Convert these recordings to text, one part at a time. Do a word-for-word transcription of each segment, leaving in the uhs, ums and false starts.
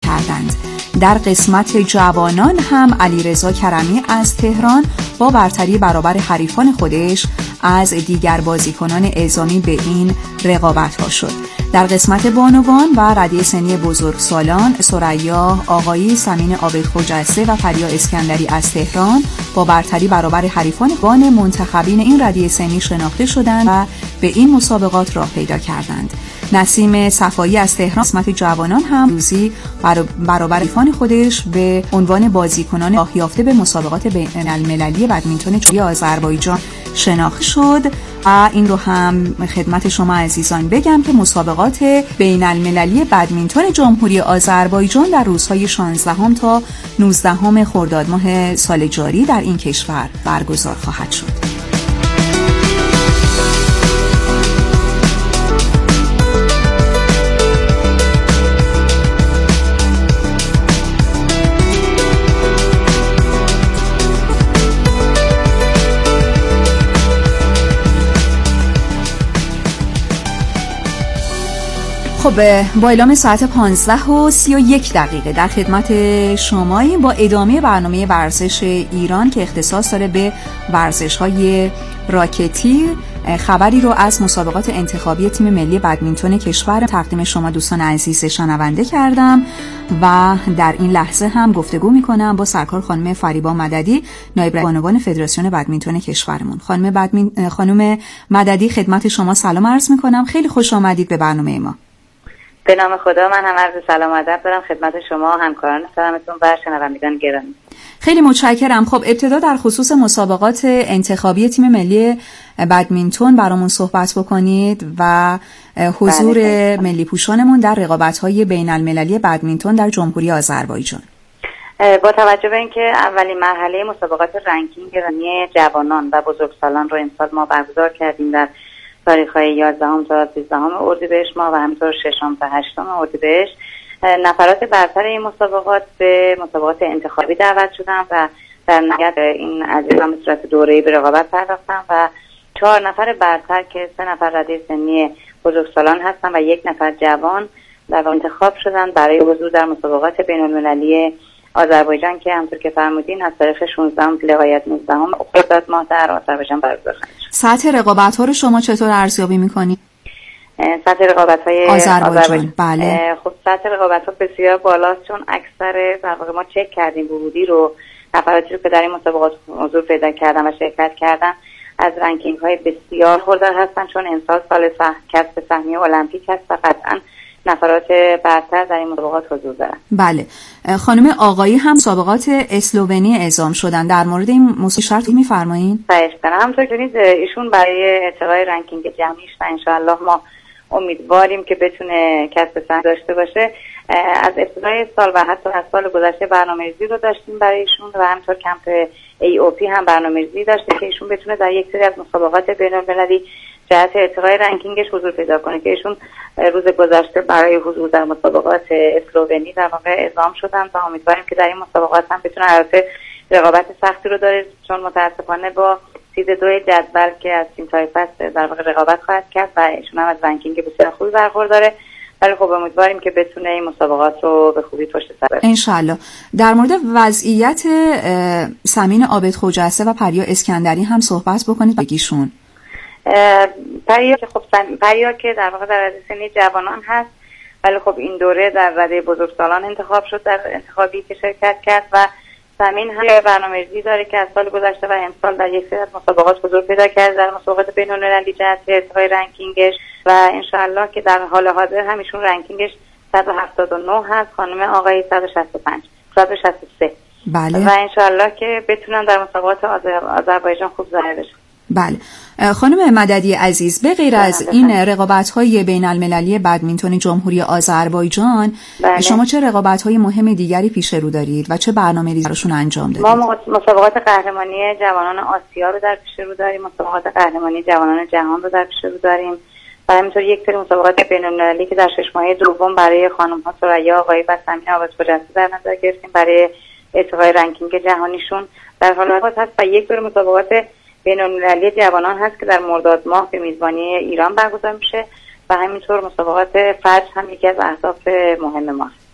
کردند. در قسمت جوانان هم علیرضا کرمی از تهران با برتری برابر حریفان خودش از دیگر بازیکنان اعزامی به این رقابت‌ها شد. در قسمت بانوان و رده سنی بزرگسالان، ثریا آقایی، سمین عابدخجسته و پریا اسکندری از تهران با برتری برابر حریفان گان منتخبین این رده سنی شناخته شدند و به این مسابقات راه پیدا کردند. نسیم صفایی از تهران قسمت جوانان هم روزی برابر حریفان خودش به عنوان بازیکنان راه یافته به مسابقات بین‌المللی بدمینتون جمهوری آذربایجان شناخته شد. و این رو هم خدمت شما عزیزان بگم که مسابقات بین‌المللی بدمینتون جمهوری آذربایجان در روزهای شانزدهم تا نوزدهم خرداد ماه سال جاری در این کشور برگزار خواهد شد. خب با اعلام ساعت پانزده و سی و یک دقیقه در خدمت شماییم با ادامه برنامه ورزش ایران که اختصاص داره به ورزش‌های راکتی. خبری رو از مسابقات انتخابی تیم ملی بدمینتون کشور تقدیم شما دوستان عزیز شنونده کردم و در این لحظه هم گفتگو میکنم با سرکار خانم فریبا مددی، نایب رئیس بانوان فدراسیون بدمینتون کشورمون. خانم بدمین... خانم مددی خدمت شما سلام عرض میکنم، خیلی خوش آمدید به برنامه ما. به نام خدا، من هم عرض سلام و ادب دارم خدمت شما همکاران محترمتون و شنوندگان گرامی. خیلی متشکرم. خب ابتدا در خصوص مسابقات انتخابی تیم ملی بدمینتون برامون صحبت بکنید و حضور بله. ملی پوشانمون در رقابت‌های بین‌المللی بدمینتون در جمهوری آذربایجان. با توجه به اینکه اولین مرحله مسابقات رنکینگ جوانان و بزرگسالان رو امسال ما برگزار کردیم در تاریخ‌های یازدهم تا سیزدهم اردیبهشت ماه و همینطور ششم تا هشتم اردیبهشت، نفرات برتر این مسابقات به مسابقات انتخابی دعوت شدن و در نهایت این عزیزان به صورت دوره‌ای به رقابت پرداختن و چهار نفر برتر که سه نفر رده سنی بزرگسالان هستن و یک نفر جوان در واقع انتخاب شدن برای حضور در مسابقات بین‌المللی آذربایجان که همونطور که فرمودین از تاریخ شانزدهم تا لغایت نوزدهم خرداد ماه در آذربایجان برگزار خواهد شد. سطح رقابت‌ها رو شما چطور ارزیابی می‌کنید؟ سطح رقابت‌های آذربایجان, آذربایجان. بله. خب سطح رقابت‌ها بسیار بالاست چون اکثر در واقع ما چک کردیم ورودی رو، نفراتی رو که در این مسابقات حضور پیدا کردن و شرکت کردن از رنکینگ‌های بسیار خوردار هستن، چون امسال سال سه کسب سهمیه المپیک هست و قطعاً نفرات برتر در این مسابقات حضور دارن. بله. خانم آقایی هم مسابقات اسلوونی اعزام شدن، در مورد این موضوع شرط می‌فرمایید؟ خواهش می‌کنم. همونطور که دیدید ایشون برای ارتقای رنکینگ جمعیش و انشاءالله ما امیدواریم که بتونه کسب سهم داشته باشه. از ابتدای سال و حتی از سال گذشته برنامه‌ریزی رو داشتیم برای ایشون و همینطور کمپ ای او پی هم برنامه‌ریزی داشته که ایشون بتونه در یک سری از مسابقات بین‌المللی جهت ارتقای رنکینگش حضور پیدا کنه که ایشون روز گذشته برای حضور در مسابقات اسلوونی در واقع اعزام شدن و امیدواریم که در این مسابقات هم بتونه البته رقابت سختی رو داره چون متاسفانه با سید دو جدول که از تیم تایپس در واقع رقابت خواهد کرد و ایشون هم از رنکینگ بسیار خوبی برخورداره، ولی خب امیدواریم که بتونه این مسابقات رو به خوبی پشت سر ببره ان شاء الله. در مورد وضعیت سمین عابدخجسته و پریا اسکندری هم صحبت بکنید بگیشون. پریا که خب پریا که در واقع در رده سنی جوانان هست، ولی خب این دوره در رده بزرگسالان انتخاب شد در انتخابی که شرکت کرد و سمین هم برنامه‌ریزی داره که از سال گذشته و امسال در یک سری از مسابقات حضور پیدا کرد در مسابقات بین‌المللی جهت ارتقای رنکینگش و انشاءالله که در حال حاضر همیشون رنکینگش صد و هفتاد و نه هست، خانم آقای صد و شصت و پنج صد و شصت و سه. بله. و انشاءالله که بتونن در مسابقات آذربایجان خوب ظاهر بشن. بله. خانم مددی عزیز، به غیر از این رقابت‌های بین‌المللی بدمینتون جمهوری آذربایجان، بله. شما چه رقابت‌های مهم دیگری پیش رو دارید و چه برنامه‌ریزی براشون انجام دادید؟ ما مسابقات قهرمانی جوانان آسیا رو در پیش رو داریم، مسابقات قهرمانی جوانان جهان رو در پیش رو داریم و همینطور یک سری مسابقات بین‌المللی که در شش ماهه دوم برای خانم‌ها ثریا آقایی و سمین عابدخجسته در نظر گرفتیم برای ارتقای رنکینگ جهانیشون در حال حاضر هست و یک سری مسابقات بین‌المللی جوانان هست که در مرداد ماه به میزبانی ایران برگزار میشه و همینطور مسابقات فجر هم یکی از اهداف مهم ما.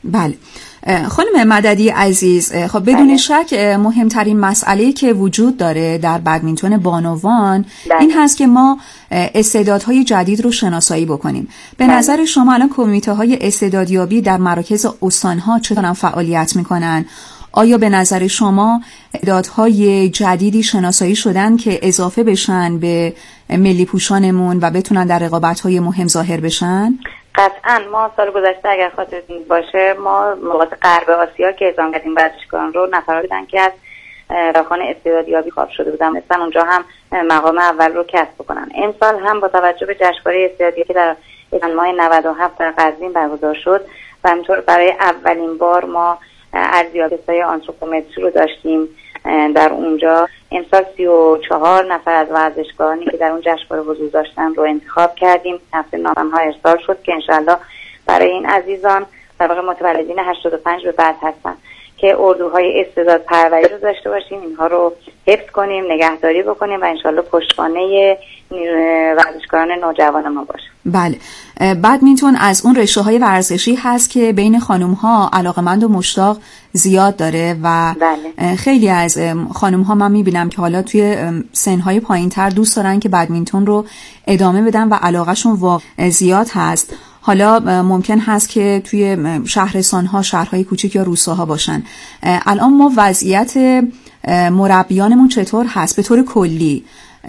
بله خانم مددی عزیز، خب بدون بله. شک مهمترین مسئله‌ای که وجود داره در بدمینتون بانوان بله. این هست که ما استعدادهای جدید رو شناسایی بکنیم. به بله. نظر شما الان کمیته‌های استعدادیابی در مراکز استان‌ها چطور فعالیت می‌کنن؟ آیا به نظر شما استعدادهای جدیدی شناسایی شدن که اضافه بشن به ملی پوشانمون و بتونن در رقابت‌های مهم ظاهر بشن؟ قطعا ما سال گذشته اگر خاطرتون باشه ما مقاط غرب آسیا که اعزام کردیم ورزشکاران رو نفرات بودن که از راهخانه استعدادیابی خواب شده بودن، مثلا اونجا هم مقام اول رو کسب بکنن. امسال هم با توجه به جشنواره استعدادیابی که در ماه نود و هفت در قزوین برگزار شد و همینطور برای اولین بار ما ارزیابی‌های آنتروپومتری رو داشتیم در اونجا. امسال سی و چهار نفر از ورزشکارانی که در اون جشنواره حضور داشتن رو انتخاب کردیم. هفته نامه‌ها ارسال شد که انشالله برای این عزیزان در واقع متولدین هشتاد و پنج به بعد هستن که اردوهای استعداد پروری رو داشته باشیم، اینها رو حفظ کنیم، نگهداری بکنیم و انشالله پشتوانه ورزشکاران نوجوان ما باشه. بله، بدمینتون از اون رشته‌های ورزشی هست که بین خانم‌ها علاقمند و مشتاق زیاد داره و بله. خیلی از خانم‌ها من می‌بینم که حالا توی سن‌های پایین‌تر دوست دارن که بدمینتون رو ادامه بدن و علاقه‌شون واقعا زیاد هست. حالا ممکن هست که توی شهرستان‌ها، شهرهای کوچیک یا روستاها باشن. الان ما وضعیت مربیانمون چطور هست به طور کلی؟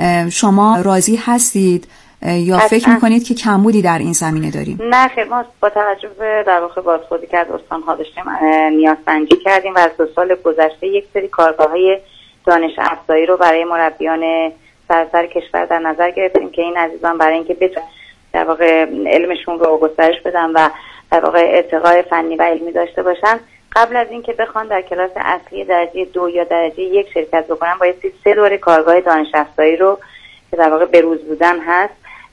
شما راضی هستید یا فکر میکنید که کمبودی در این زمینه داریم؟ نه خیر، ما با توجه به در واقع بازخوردی که از استان‌ها داشتیم نیازسنجی کردیم و از دو سال گذشته یک سری کارگاه‌های دانش افزایی رو برای مربیان سراسر کشور در نظر گرفتیم که این عزیزان برای اینکه بتونن در واقع علمشون رو گسترش بدن و در واقع ارتقای فنی و علمی داشته باشن، قبل از اینکه بخوان در کلاس اصلی درجه دو یا درجه یک شرکت بکنن باید سه دوره کارگاه دانش افزایی رو که در واقع بروز بودن هست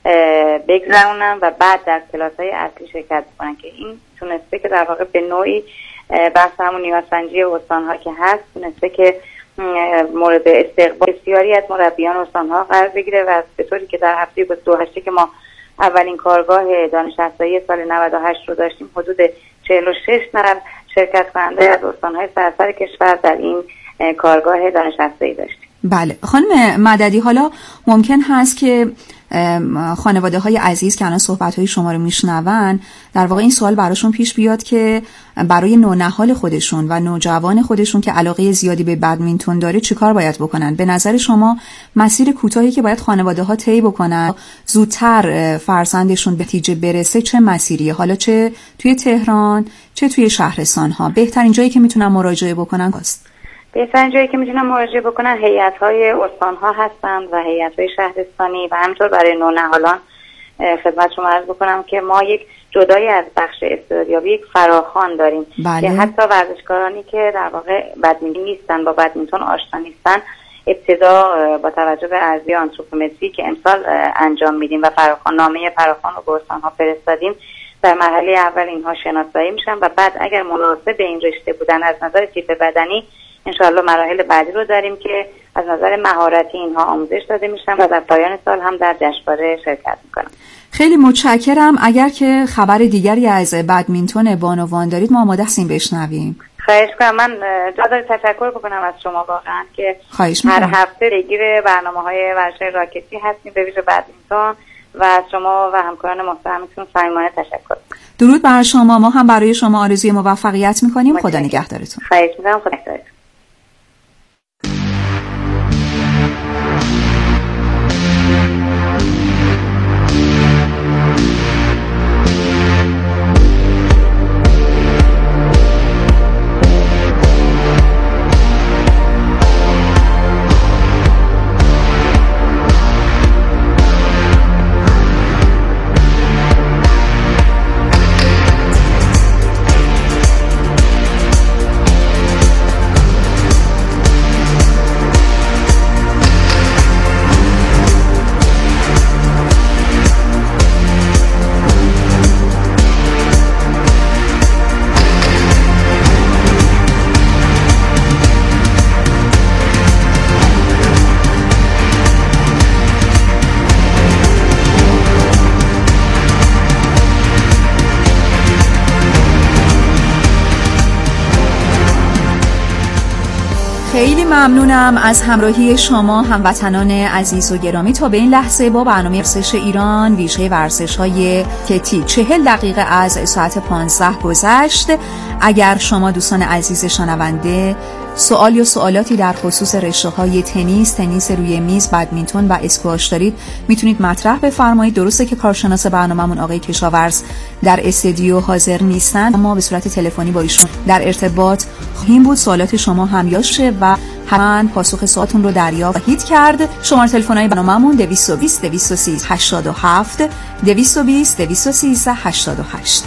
بگذرونن و بعد در کلاس‌های اصلی شرکت بکنن که این تونسته که در واقع به نوعی بحث همون نیازسنجی استان‌ها که هست تونسته که مورد استقبال بسیاری از مربیان استان‌ها قرار بگیره و به طوری که در هفته بیست و هشت که ما اولین کارگاه دانش افزایی سال نود و هشت رو داشتیم حدود چهل و شش نفر شرکت کننده از استان‌های سراسر کشور در این کارگاه دانش افزایی داشتیم. بله خانم مددی، حالا ممکن هست که خانواده های عزیز که الان صحبت های شما رو میشنون در واقع این سوال براشون پیش بیاد که برای نونهال خودشون و نوجوان خودشون که علاقه زیادی به بدمینتون داره چیکار باید بکنن؟ به نظر شما مسیر کوتاهی که باید خانواده ها طی بکنن زودتر فرزندشون به نتیجه برسه چه مسیریه؟ حالا چه توی تهران چه توی شهرستان ها بهترین جایی که میتونن مراجعه بکنن کاست؟ بهترین جایی که میتونن مراجعه بکنن هیئت‌های استان‌ها هستند و هیئت‌های شهرستانی و همینطور برای نونهالان خدمتتون عرض بکنم که ما یک جدایی از بخش استعدادیابی یک فراخوان داریم بله. که حتی ورزشکارانی که در واقع بدمینتون نیستن با بدمینتون آشنا نیستن ابتدا با توجه به ارزیابی آنتروپومتری که امسال انجام میدیم و فراخوان نامه فراخوان رو به استان‌ها فرستادیم در مرحله اول اینها شناسایی میشن و بعد اگر مناسب به این رشته بودن از نظر تیپ بدنی انشاءالله مراحل بعدی رو داریم که از نظر مهارتی اینها آموزش داده میشن و در پایان سال هم در جشنواره شرکت میکنم. خیلی متشکرم. اگر که خبر دیگری از بدمینتون بانوان دارید ما آماده هستیم بشنویم. خواهش کنم. من جا داره تشکر بکنم از شما واقعا که هر هفته پیگیر برنامه‌های ورزش راکتی هستیم به ویژه بدمینتون و از شما و همکاران محترمتون صمیمانه تشکر. درود بر شما. ما هم برای شما آرزوی موفقیت میکنیم. خدا نگهدارتون. خواهش میکنم. خدا نگهدارتون. خیلی ممنونم از همراهی شما هموطنان عزیز و گرامی. تا به این لحظه با برنامه ورزش ایران ویژه ورزش‌های کتی چهل دقیقه از ساعت پانزده گذشت. اگر شما دوستان عزیز شنونده سوال یا سوالاتی در خصوص رشته‌های تنیس، تنیس روی میز، بدمینتون و اسکواش دارید میتونید مطرح بفرمایید. درسته که کارشناس برنامه‌مون آقای کشاورز در استودیو حاضر نیستن، اما به صورت تلفنی با ایشون در ارتباط خواهیم بود. سوالات شما همیاشه و حتما پاسخ سوالتون رو دریافت خواهید کرد. شماره تلفن‌های برنامه‌مون دویست و بیست دویست و سیزده هشتاد و هفت دویست و بیست دویست و سیزده هشتاد و هشت.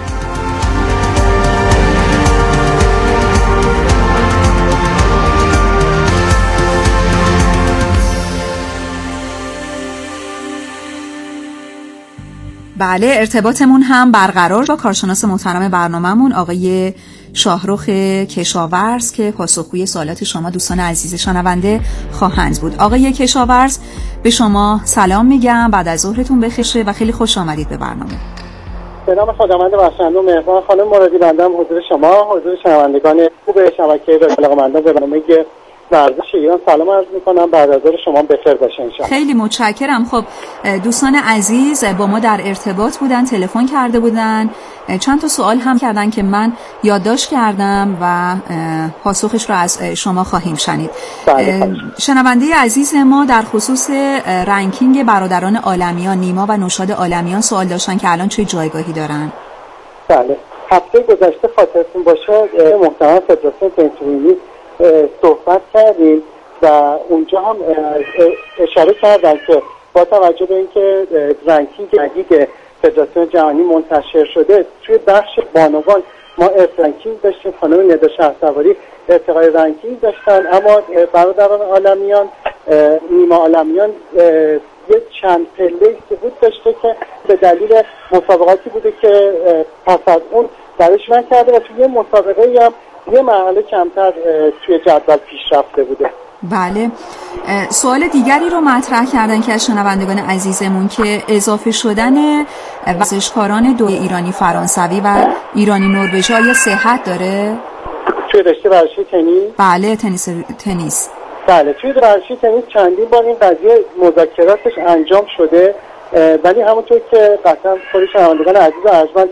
بله، ارتباطمون هم برقرار با کارشناس محترم برنامه‌مون آقای شاهرخ کشاورز که پاسخگوی سوالات شما دوستان عزیز شنونده خواهند بود. آقای کشاورز، به شما سلام میگم، بعد از ظهرتون بخیر و خیلی خوش آمدید به برنامه. به نام خداوند بخشنده و مهربان. خانم مرادی، بنده حضور شما، حضور شنوندگان خوب شبکه و علاقه‌مندان به برنامه ورزش ایران سلام عرض میکنم. بعد از ظهر شما بخیر باشه انشاءالله. خیلی متشکرم. خب دوستان عزیز با ما در ارتباط بودن، تلفن کرده بودن، چند تا سوال هم کردن که من یادداشت کردم و پاسخش رو از شما خواهیم شنید. بله. شنونده عزیز ما در خصوص رنکینگ برادران عالمیان نیما و نوشاد عالمیان سوال داشتن که الان چه جایگاهی دارن؟ بله، هفته گذشته خاطرتون باشه محترم فدراسیون تنیس صحبت کردیم و اونجا هم اشاره کردن که با توجه به اینکه رنکینگ جدید فدراسیون جهانی منتشر شده، توی بخش بانوان ما رنکینگ داشتیم، خانم ندا شهسواری ارتقای رنکینگ داشتن، اما برادران عالمیان نیما عالمیان یه چند پله سقوط داشته که به دلیل مسابقاتی بوده که پس از اون درش من کرده و توی یه مسابقه هم یه مرحله کمتر توی جدول پیش رفته بوده. بله، سوال دیگری رو مطرح کردن که از شنوندگان عزیزمون که اضافه شدن ورزشکاران دو ایرانی فرانسوی و ایرانی نروژی آیا صحت داره؟ توی رشته ورزشی تنیس؟ بله، تنیس تنیس. بله، توی ورزشی تنیس چندین بار این قضیه مذاکراتش انجام شده، ولی همونطور که قطعا خود شنوندگان عزیز و ارجمند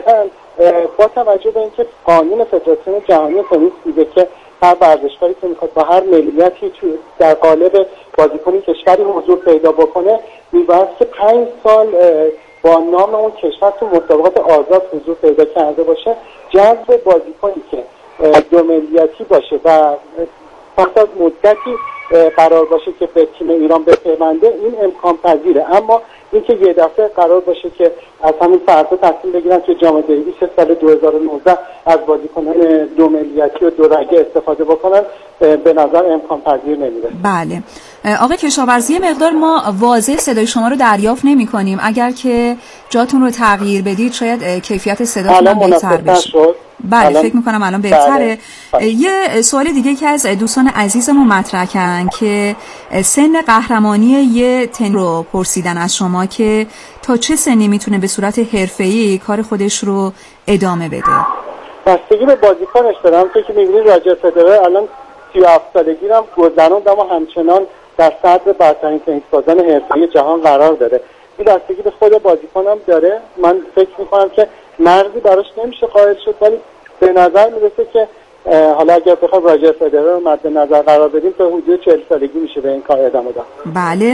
با توجه به اینکه قانون فدراسیون جهانی تنیس میگه که هر ورزشکاری که میخواد با هر ملیتی در قالب بازیکن کشوری حضور پیدا بکنه میباید که پنج سال با نام اون کشور تو مسابقات آزاد حضور پیدا کرده باشه. جذب بازیکنی که دو ملیتی باشه و پس از مدتی قرار باشه که به تیم ایران بپیونده این امکان پذیره، اما اینکه یه دفعه قرار باشه که از همین فردا تصمیم بگیرن که جام دیویس سال دو هزار و نوزده از بازیکنان دو ملیتی و دو رگه استفاده بکنن به نظر امکان پذیر نمیره. بله آقای کشاورزی، مقدار ما واضح صدای شما رو دریافت نمی کنیم، اگر که جاتون رو تغییر بدید شاید کیفیت صداتون بهتر بشه. بله الان... فکر میکنم الان بهتره. بله. یه سوال دیگه که از دوستان عزیزمون مطرح کردن که سن قهرمانی یه تن رو پرسیدن از شما که تا چه سنی میتونه به صورت حرفه‌ای کار خودش رو ادامه بده؟ بستگی به بازیکنش داره. همونطور که می‌بینید راجر فدرر الان سی و هفت سالگی هم گذروند اما همچنان در صدر برترین تنیسبازان حرفه‌ای جهان قرار داره. این بستگی به خود بازیکنم داره. من فکر می‌کنم که مرزی براش نمیشه قائل شد، ولی به نظر میرسه که حالا اگر بخوام راجر فدرر رو مد نظر قرار بدیم تا حدود چهل سالگی میشه به این کار ادامه داد. بله.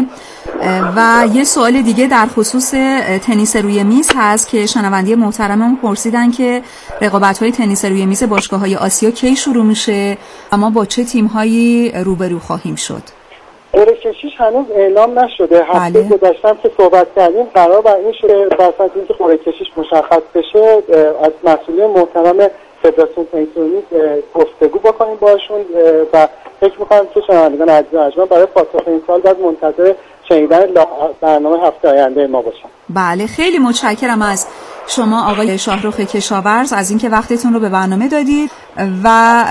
و یه سوال دیگه در خصوص تنیس روی میز هست که شنونده محترممون پرسیدن که رقابت‌های تنیس روی میز باشگاه‌های آسیا کی شروع میشه، اما با چه تیم‌هایی روبرو خواهیم شد؟ قرعه کشیش هنوز اعلام نشده. هفته بله. گذشتم که صحبت کردیم قرار بر این شده بر اساس اینکه قرعه کشیش مشخص بشه از مسئولین محترم فدراسیون تنیس گفتگو بکنیم باشون و فکر می‌کنم که شنوندگان عزیز و ارجمند برای پاسخ این سال باید منتظر شنیدن برنامه هفته آینده ما باشن. بله خیلی متشکرم از شما آقای شاهرخ کشاورز از اینکه وقتتون رو به برنامه دادید. و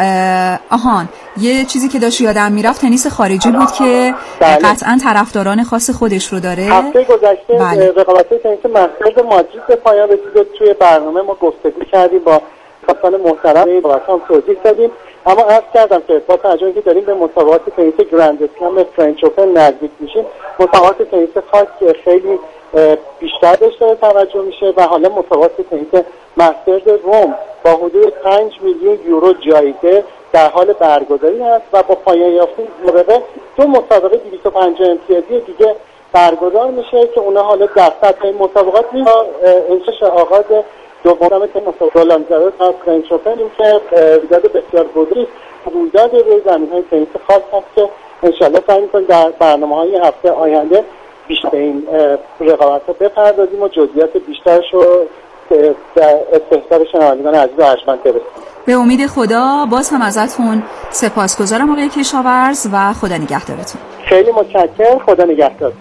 آهان یه چیزی که داشت یادم میرفت تنیس خارجی بود که بله. قطعا طرفداران خاص خودش رو داره. هفته گذشته بله. رقابت‌های تنیس مسترز مادرید به پایان رسید. توی برنامه ما گفتگو کردیم با کاپیتان محترم با هم توضیح دادیم اما عرض کردم که با توجه که داریم به مسابقات تنیس گرند اسلم فرنچ اوپن نزدیک میشیم، مسابقات تنیس خاص خیلی بیشتر بهش توجه میشه و حالا مسابقات تنیس مسترز روم با حدود پنج میلیون یورو جایزه در حال برگزاری هست و با پایان یافتن مسابقه دو مسابقه دویست و پنجاه امتیازی دیگه برگزار میشه که اونها حالا در سطح مسابقات میشه. انشاش آغاز دوم تنیس رولان گاروس از فرنچ اوپن که رویداد بسیار بزرگی رویداد روی زمین‌های تنیس خاص هست که انشالله سعی می‌کنیم در برنامه‌های هفته آینده بیشتر این رقابت‌ها بپردازیم و جزئیات بیشترش رو در استحضار شنوندگان عزیز و ارجمند برسونیم. به امید خدا. باز هم ازتون سپاسگزارم آقای کشاورز و خدا نگهدارتون. خیلی متشکرم. خدا نگهدارتون.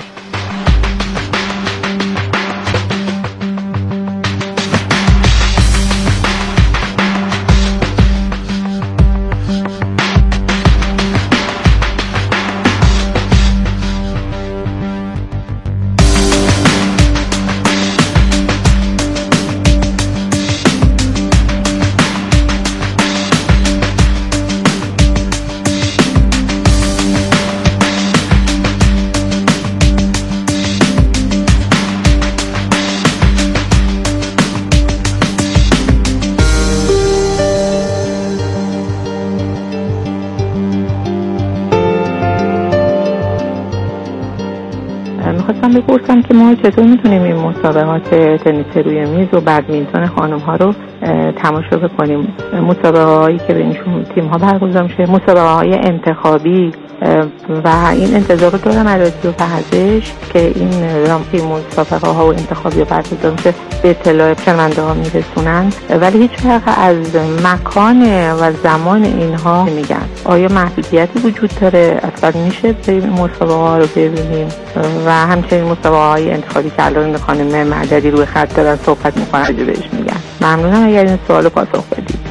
میخواستم بپرسم که ما چطور میتونیم این مسابقات تنیس روی میز و بدمینتون خانم ها رو تماشا بکنیم؟ مسابقه هایی که بینشون تیم ها برگزار میشه، مسابقه های انتخابی و این انتظار دارم از رادیو ورزش که این رامپی مسابقه ها و انتخابی برگزار میشه به اطلاع شنونده ها میرسونن، ولی هیچ وقت از مکان و زمان اینها میگن. آیا محدودیتی وجود داره؟ اصلا میشه به مسابقه ها رو ببینیم؟ و همچنین مسابقه های انتخابی که الان خانم مددی روی خط دارن صحبت میکنن بهش میگن. ممنونم اگر این سوالو پاسخ بدید.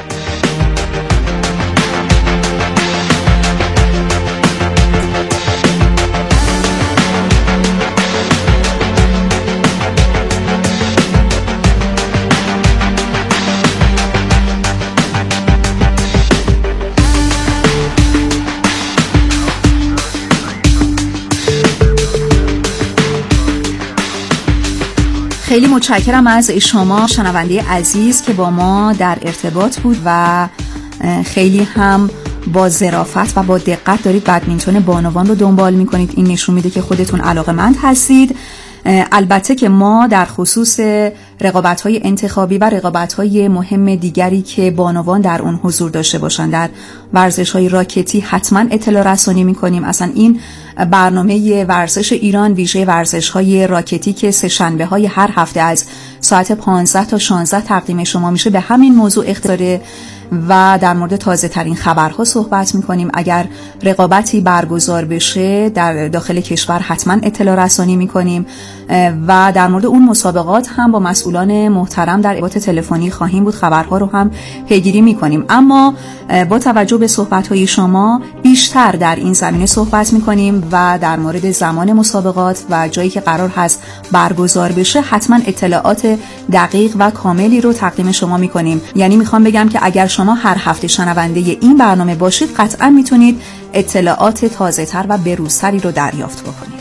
خیلی متشکرم از شما شنونده عزیز که با ما در ارتباط بود و خیلی هم با ظرافت و با دقت دارید بدمینتون بانوان رو دنبال میکنید. این نشون میده که خودتون علاقه‌مند هستید. البته که ما در خصوص رقابت‌های انتخابی و رقابت‌های مهم دیگری که بانوان در اون حضور داشته باشند در ورزش‌های راکتی حتما اطلاع رسانی می‌کنیم. اصلا این برنامه ورزش ایران ویژه ورزش‌های راکتی که سه شنبه‌های هر هفته از ساعت پانزده تا شانزده تقدیم شما میشه به همین موضوع اختصاص و در مورد تازه ترین خبرها صحبت میکنیم. اگر رقابتی برگزار بشه در داخل کشور حتما اطلاع رسانی میکنیم و در مورد اون مسابقات هم با مسئولان محترم در ارتباط تلفنی خواهیم بود، خبرها رو هم پیگیری میکنیم. اما با توجه به صحبتهای شما بیشتر در این زمینه صحبت میکنیم و در مورد زمان مسابقات و جایی که قرار هست برگزار بشه حتما اطلاعات دقیق و کاملی رو تقدیم شما میکنیم. یعنی میخوام بگم که اگر شما هر هفته شنونده این برنامه باشید قطعا میتونید اطلاعات تازه تر و بروزتری رو دریافت بکنید.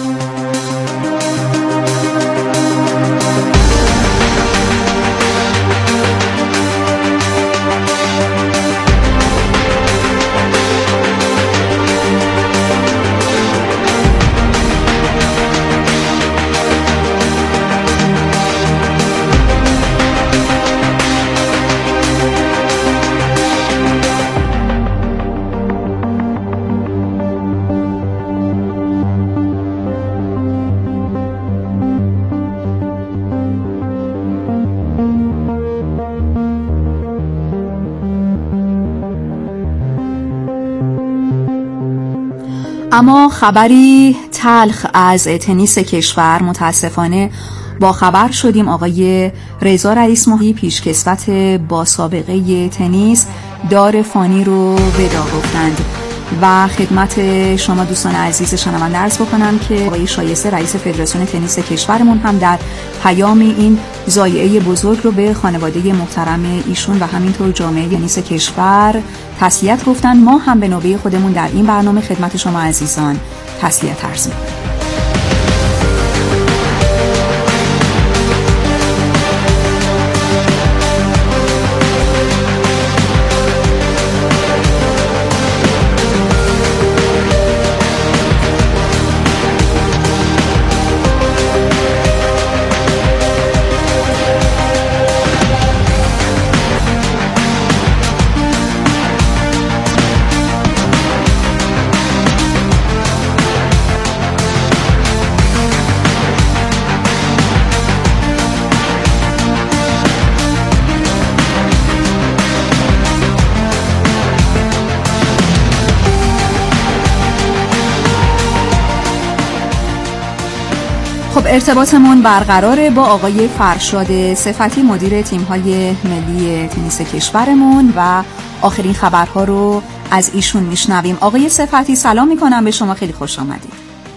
اما خبری تلخ از تنیس کشور. متاسفانه با خبر شدیم آقای رضا رئیس ماهی پیشکسوت با سابقه تنیس دار فانی رو ودا گفتند. و خدمت شما دوستان عزیز شنونده عرض بکنم که آقای شایسته رئیس فدراسیون تنیس کشورمون هم در پیام این ضایعه بزرگ رو به خانواده محترم ایشون و همینطور جامعه تنیس کشور تسلیت گفتن. ما هم به نوبه خودمون در این برنامه خدمت شما عزیزان تسلیت عرض می‌کنیم. خب ارتباطمون برقراره با آقای فرشاد صفتی مدیر تیم‌های ملی تنیس کشورمون و آخرین خبرها رو از ایشون میشنویم. آقای صفتی سلام میکنم به شما، خیلی خوش آمدید.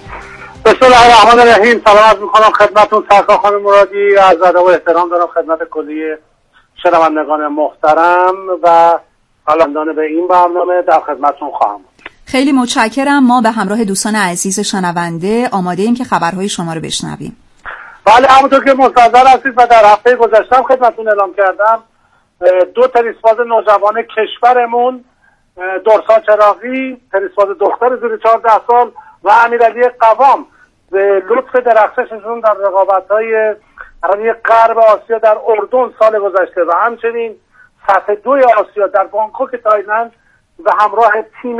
بسم الله الرحمن الرحیم. سلام عرض میکنم خدمتتون سرکار خانم مرادی، از ادب و احترام دارم خدمت کلی شنوندگان محترم و علاقه‌مندان به این برنامه در خدمتتون خواهم. خیلی متشکرم. ما به همراه دوستان عزیز شنونده آماده ایم که خبرهای شما رو بشنویم. بله، همونطور که منتظر هستید و در هفته گذشته خدمتتون اعلام کردم، دو تنیسباز نوجوان کشورمون، درسا چراغی تنیسباز دختر زیر چهارده سال و امیرعلی قوام، به لطف درخشششون در رقابت‌های غرب آسیا در اردن سال گذشته و همچنین سطح دوی آسیا در بانکوک تایلند و همراه تیم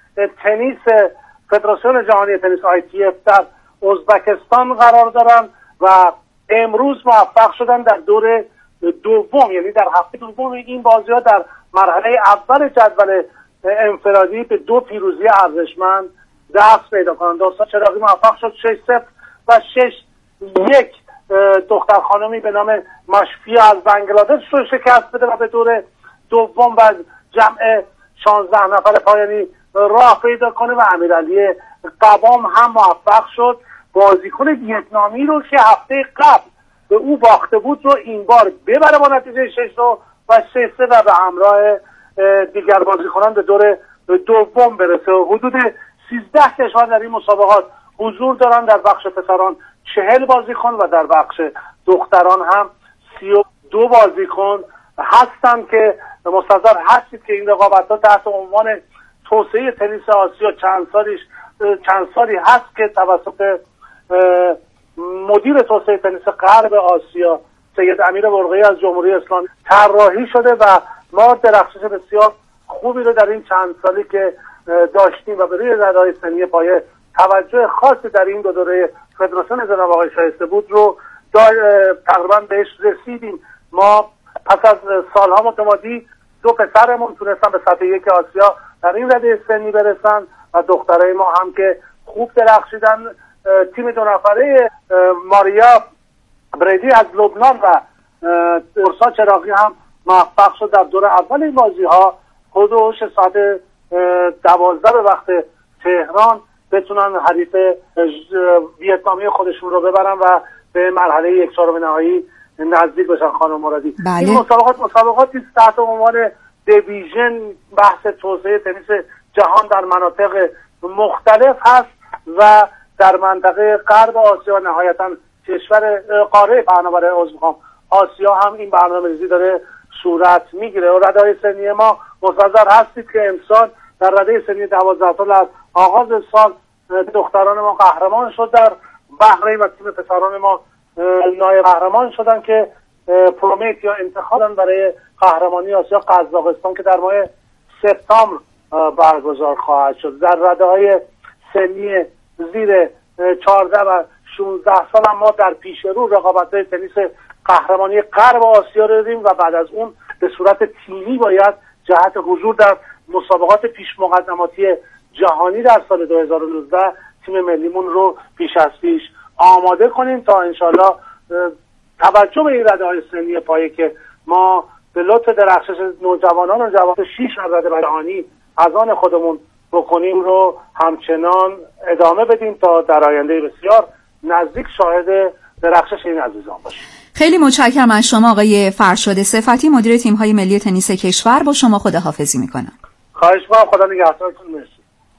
تنیس فدراسیون جهانی تنیس آی تی اف در ازبکستان قرار دارن و امروز موفق شدن در دور دوم، یعنی در هفته دوم این بازی‌ها در مرحله اول جدول انفرادی به دو پیروزی ارزشمند دست پیدا کنند. دوستان چراغی موفق شد شش صفر و شش یک دختر خانمی به نام مشفیه از بنگلادش رو شکست بده و به دور دوم و جمع شانزده نفر پایانی راه پیدا کنه و امیرعلی قوام هم موفق شد بازیکن ویتنامی رو که هفته قبل به او باخته بود رو این بار ببره با نتیجه شش دو و شش سه و به همراه دیگر بازیکنان به دور دوم برسه. حدود سیزده کشور در این مسابقات حضور دارن، در بخش پسران چهل بازیکن و در بخش دختران هم سی و دو بازیکن هستن که مستظر هستید که این رقابت‌ها تحت عنوان توسعه تنیس آسیا چند سالیش چند سالی هست که توسط مدیر توسعه تنیس غرب آسیا سید امیر برقی از جمهوری اسلامی طراحی شده و ما درخشش بسیار خوبی رو در این چند سالی که داشتیم و به روی رده‌های سنی پایه توجه خاصی در این دو دوره فدراسیون جناب آقای شایسته بود رو تقریبا بهش رسیدیم. ما پس از سالها متمادی دو پسرمون تونستن به سطح یک آسیا در این رده سنی برسن و دخترای ما هم که خوب درخشیدن. تیم دو نفره ماریا بریدی از لبنان و درسا چراغی هم موفق شد در دور اول این بازی ها حدود ساعت دوازده به وقت تهران بتونن حریف ویتنامی خودشون رو ببرن و به مرحله یک چهارم نهایی نزدیک بشن. خانم مرادی، بله. این مسابقات مسابقاتی تحت عنوان دیویژن بحث توسعه تنیس جهان در مناطق مختلف هست و در منطقه غرب آسیا و نهایتا کشور قاره پهناور عضو آسیا هم این برنامه‌ریزی داره صورت میگیره و رده‌های سنی ما منتظر هستید که امسال در رده سنی دوازده سال از آغاز سال دختران ما قهرمان شد در بحرین و تیم پسران ما نایب قهرمان شدن که پرومیت یا انتخابن برای قهرمانی آسیا قزاقستان که در ماه سپتامبر برگزار خواهد شد. در رده سنی زیر چهارده و شانزده سال هم ما در پیش رو رقابت‌های تنیس قهرمانی غرب آسیا رو داریم و بعد از اون به صورت تیمی باید جهت حضور در مسابقات پیش مقدماتی جهانی در سال دو هزار و نوزده تیم ملیمون رو پیش از پیش آماده کنیم تا انشالله توجه به این رده‌های سنی پایه که ما به لطف درخشش نوجوانان و جوانان شیش رده جهانی از آن خودمون بکنیم رو همچنان ادامه بدیم تا در آینده بسیار نزدیک شاهد درخشش این عزیزان باشیم. خیلی متشکرم از شما آقای فرشاد صفتی، مدیر تیم‌های ملی تنیس کشور. با شما خداحافظی میکنم. خواهش می‌کنم. خدا نگهدارتون. مرسی.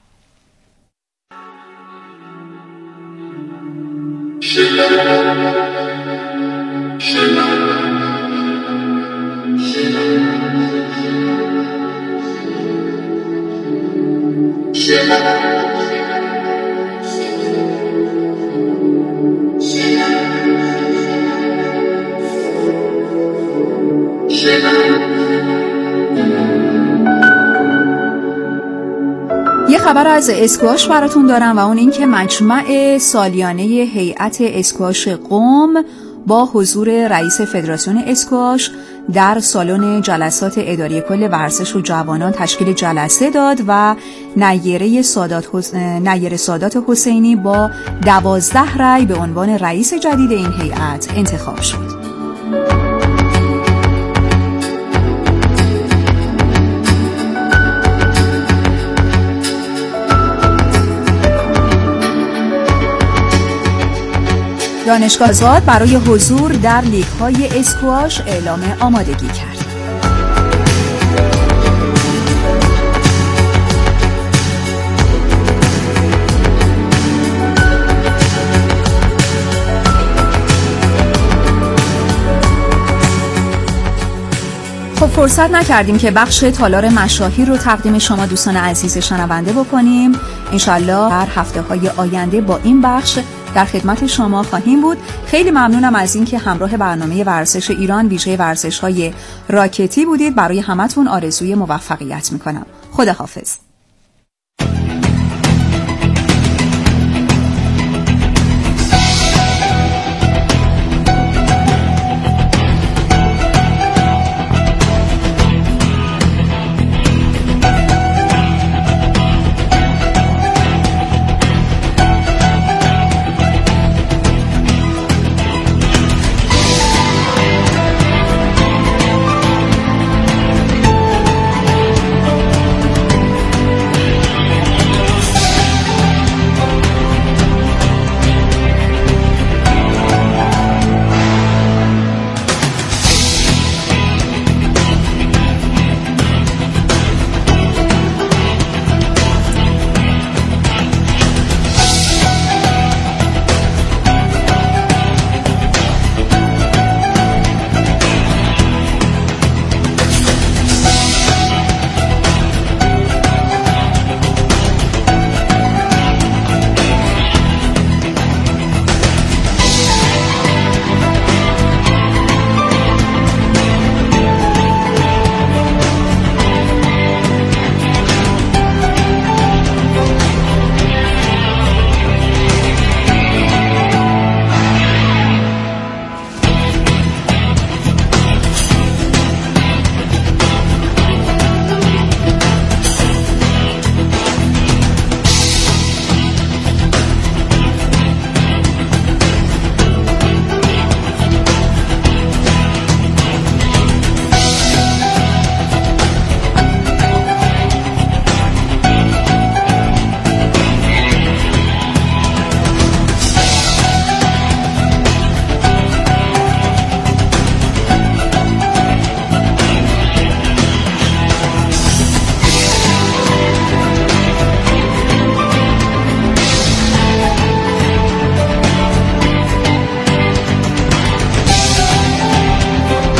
یه خبر از اسکواش براتون دارم و اون این که مجمع سالیانه هیئت اسکواش قم با حضور رئیس فدراسیون اسکواش در سالن جلسات اداری کل ورزش و جوانان تشکیل جلسه داد و نیره سادات, حس... نیره سادات حسینی با دوازده رأی به عنوان رئیس جدید این هیئت انتخاب شد. دانشگاه آزاد برای حضور در لیگ‌های اسکواش اعلام آمادگی کرد. خب فرصت نکردیم که بخش تالار مشاهیر رو تقدیم شما دوستان عزیز شنونده بکنیم. انشالله در هفته‌های آینده با این بخش در خدمت شما خواهیم بود. خیلی ممنونم از این که همراه برنامه ورزش ایران ویژه ورزش‌های راکتی بودید. برای همتون آرزوی موفقیت میکنم. خداحافظ.